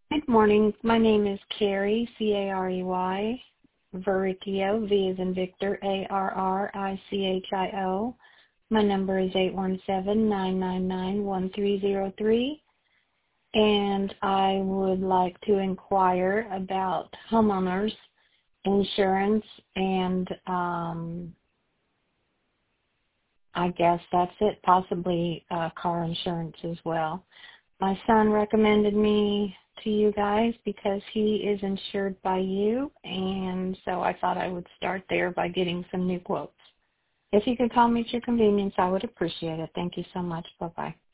Good morning. My name is Carrie, Carey, Verricchio, V as in Victor, ArrichiO. My number is 817-999-1303, and I would like to inquire about homeowners insurance, and I guess that's it, possibly car insurance as well. My son recommended me to you guys because he is insured by you, and so I thought I would start there by getting some new quotes. If you could call me at your convenience, I would appreciate it. Thank you so much. Bye-bye.